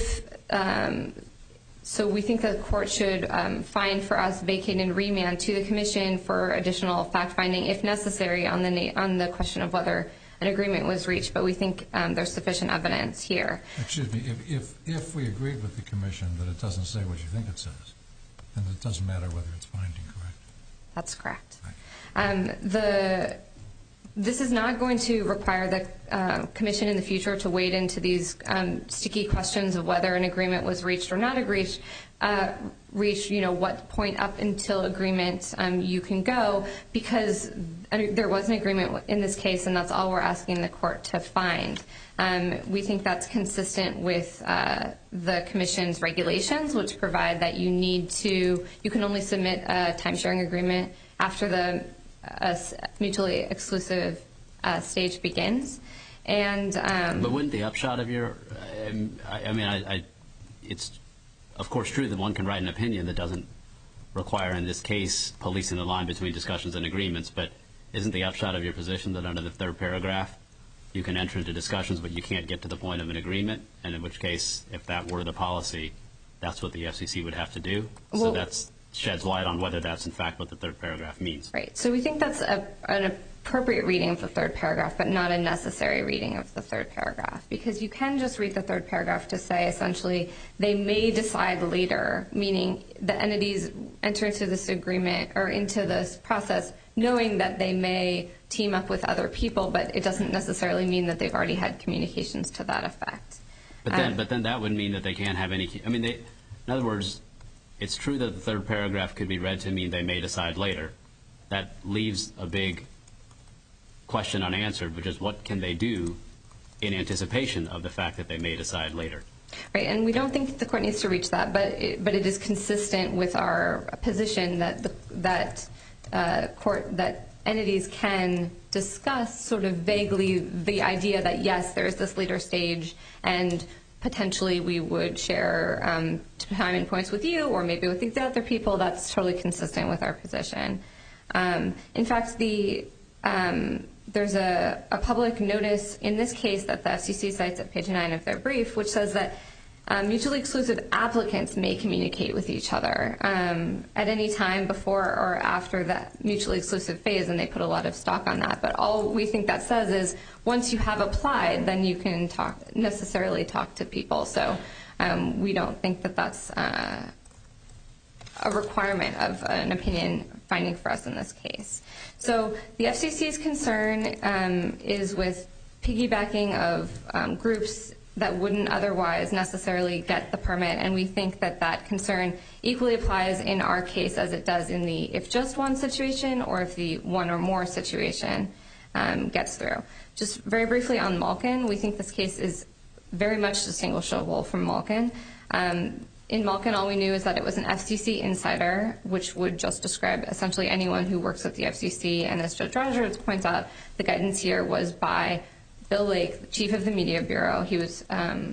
think the court should find for us vacate and remand to the commission for additional fact finding, if necessary, on the question of whether an agreement was reached. But we think there's sufficient evidence here. Excuse me. If we agreed with the commission that it doesn't say what you think it says, then it doesn't matter whether it's binding, correct? That's correct. Right. This is not going to require the commission in the future to wade into these sticky questions of whether an agreement was reached or not reached. What point up until agreement you can go, because there was an agreement in this case, and that's all we're asking the court to find. We think that's consistent with the commission's regulations, which provide that you can only submit a time-sharing agreement after the mutually exclusive stage begins. But wouldn't the upshot of your, it's of course true that one can write an opinion that doesn't require, in this case, policing the line between discussions and agreements, but isn't the upshot of your position that under the 3rd paragraph you can enter into discussions but you can't get to the point of an agreement, and in which case, if that were the policy, that's what the FCC would have to do? So that sheds light on whether that's in fact what the 3rd paragraph means. Right. So we think that's an appropriate reading of the 3rd paragraph, but not a necessary reading of the 3rd paragraph, because you can just read the 3rd paragraph to say essentially they may decide later, meaning the entities enter into this agreement or into this process knowing that they may team up with other people, but it doesn't necessarily mean that they've already had communications to that effect. But then that would mean that they can't have any. In other words, it's true that the 3rd paragraph could be read to mean they may decide later. That leaves a big question unanswered, which is what can they do in anticipation of the fact that they may decide later? Right, and we don't think the court needs to reach that, but it is consistent with our position that entities can discuss sort of vaguely the idea that yes, there's this later stage, and potentially we would share time and points with you, or maybe with these other people. That's totally consistent with our position. In fact, there's a public notice in this case that the FCC cites at page 9 of their brief, which says that mutually exclusive applicants may communicate with each other at any time before or after that mutually exclusive phase, and they put a lot of stock on that. But all we think that says is once you have applied, then you can necessarily talk to people. So we don't think that that's a requirement of an opinion finding for us in this case. So the FCC's concern is with piggybacking of groups that wouldn't otherwise necessarily get the permit, and we think that that concern equally applies in our case as it does in the if just one situation or if the one or more situation gets through. Just very briefly on Malkin, we think this case is very much distinguishable from Malkin. In Malkin, all we knew is that it was an FCC insider, which would just describe essentially anyone who works at the FCC, and as Judge Rogers points out, the guidance here was by Bill Lake, the chief of the Media Bureau. His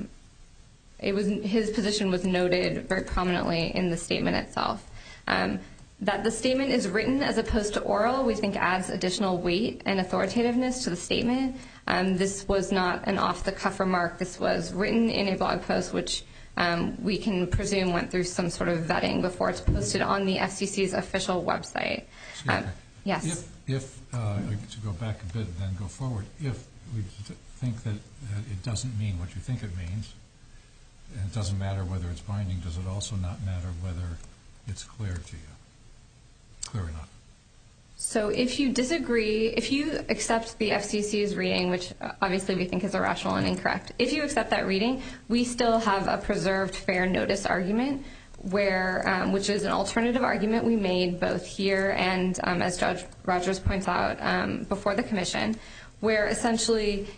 position was noted very prominently in the statement itself. That the statement is written as opposed to oral, we think adds additional weight and authoritativeness to the statement. This was not an off-the-cuff remark. This was written in a blog post, which we can presume went through some sort of vetting before it's posted on the FCC's official website. Yes? To go back a bit and then go forward, if we think that it doesn't mean what you think it means, and it doesn't matter whether it's binding, does it also not matter whether it's clear to you? Clear enough. So if you disagree, if you accept the FCC's reading, which obviously we think is irrational and incorrect, if you accept that reading, we still have a preserved fair notice argument, which is an alternative argument we made both here and, as Judge Rogers points out, before the commission, where essentially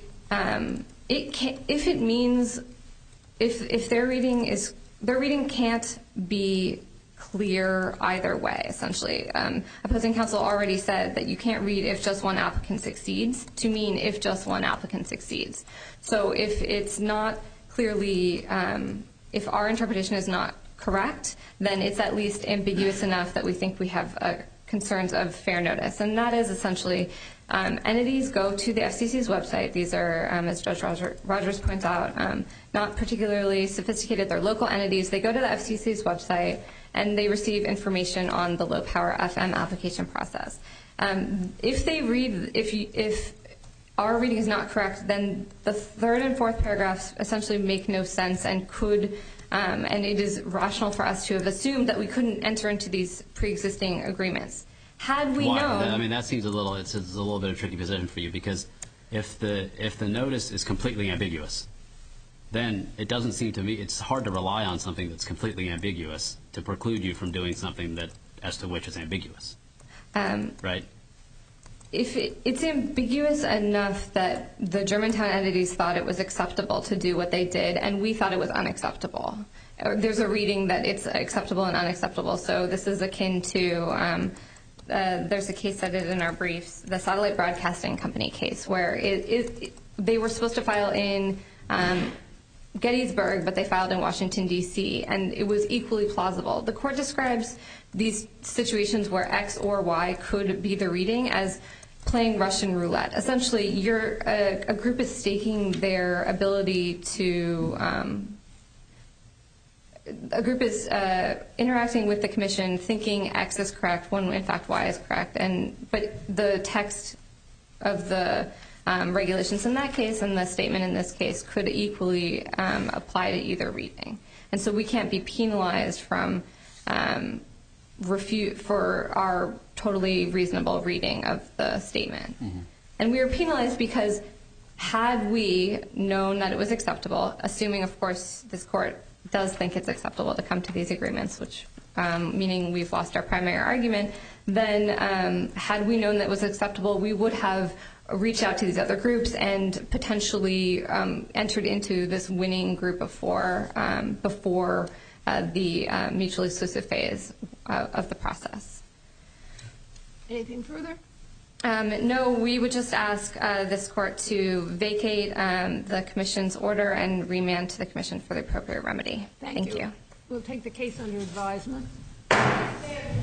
if their reading can't be clear either way, essentially. Opposing counsel already said that you can't read if just one applicant succeeds to mean if just one applicant succeeds. So if it's not clearly, if our interpretation is not correct, then it's at least ambiguous enough that we think we have concerns of fair notice. And that is essentially entities go to the FCC's website. These are, as Judge Rogers points out, not particularly sophisticated. They're local entities. They go to the FCC's website and they receive information on the low power FM application process. If our reading is not correct, then the third and fourth paragraphs essentially make no sense and and it is rational for us to have assumed that we couldn't enter into these pre-existing agreements. Had we known... I mean, that seems it's a little bit of a tricky position for you, because if the notice is completely ambiguous, then it doesn't seem to me, it's hard to rely on something that's completely ambiguous to preclude you from doing something that, as to which is ambiguous. Right? If it's ambiguous enough that the Germantown entities thought it was acceptable to do what they did, and we thought it was unacceptable. There's a reading that it's acceptable and unacceptable, so this is akin to, there's a case cited in our briefs, the Satellite Broadcasting Company case, where they were supposed to file in Gettysburg, but they filed in Washington, D.C., and it was equally plausible. The court describes these situations where X or Y could be the reading as playing Russian roulette. Essentially, a group is staking their ability to... a group is interacting with the commission thinking X is correct when, in fact, Y is correct. But the text of the regulations in that case and the statement in this case could equally apply to either reading. And so we can't be penalized from for our totally reasonable reading of the statement. Mm-hmm. And we were penalized because had we known that it was acceptable, assuming, of course, this court does think it's acceptable to come to these agreements, which meaning we've lost our primary argument, then had we known that it was acceptable, we would have reached out to these other groups and potentially entered into this winning group of four before the mutually exclusive phase of the process. Anything further? No, we would just ask this court to vacate the commission's order and remand to the commission for the appropriate remedy. Thank you. You. We'll take the case under advisement.